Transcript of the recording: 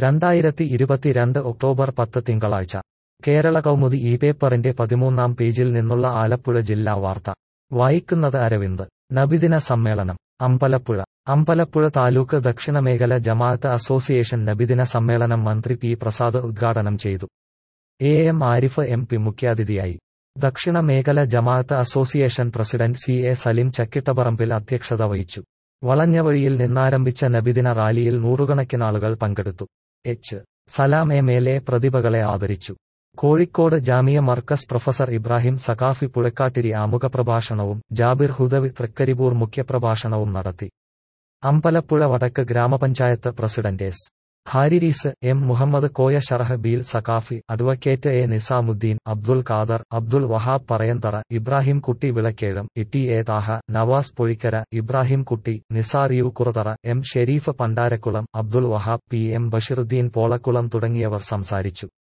2022 October 10 തിങ്കളാഴ്ച കേരള കൗമുദി ഈ പേപ്പറിന്റെ 13-ാം പേജിൽ നിന്നുള്ള ആലപ്പുഴ ജില്ലാ വാർത്ത വായിക്കുന്നത് അരവിന്ദ്. നബിദിന സമ്മേളനം അമ്പലപ്പുഴ താലൂക്ക് ദക്ഷിണമേഖല ജമാഅത്ത് അസോസിയേഷൻ നബിദിന സമ്മേളനം മന്ത്രി പി പ്രസാദ് ഉദ്ഘാടനം ചെയ്തു. M Arif MP. മുഖ്യാതിഥിയായി. ദക്ഷിണ മേഖല Jamaat association president CA Salim Chakkittaparambil അധ്യക്ഷത വഹിച്ചു. വളഞ്ഞവഴിയിൽ നിന്നാരംഭിച്ച നബിദിന റാലിയിൽ നൂറുകണക്കിനാളുകൾ പങ്കെടുത്തു. സലാം MLA പ്രതിഭകളെ ആദരിച്ചു. കോഴിക്കോട് ജാമിയ മർക്കസ് പ്രൊഫസർ ഇബ്രാഹിം സഖാഫി പുഴക്കാട്ടിരി ആമുഖപ്രഭാഷണവും ജാബിർ ഹുദവി തൃക്കരിപ്പൂർ മുഖ്യപ്രഭാഷണവും നടത്തി. Ambalappuzha Vadakku grama panchayat president S. Haris, M. Muhammad Koya, Sharahbeel Saqafi, advocate A. Nizamuddin, Abdul Khader, Abdul Wahab Parayanthara, Ibrahim Kutty Vilakkezham, T A. Thaha, Nawaz Pozhikkara, Ibrahim Kutty, Nisar U Kurathara, M. Sharif Pandarakulam, Abdul Wahab, P. M. Bashiruddin Polakulam തുടങ്ങിയവർ സംസാരിച്ചു.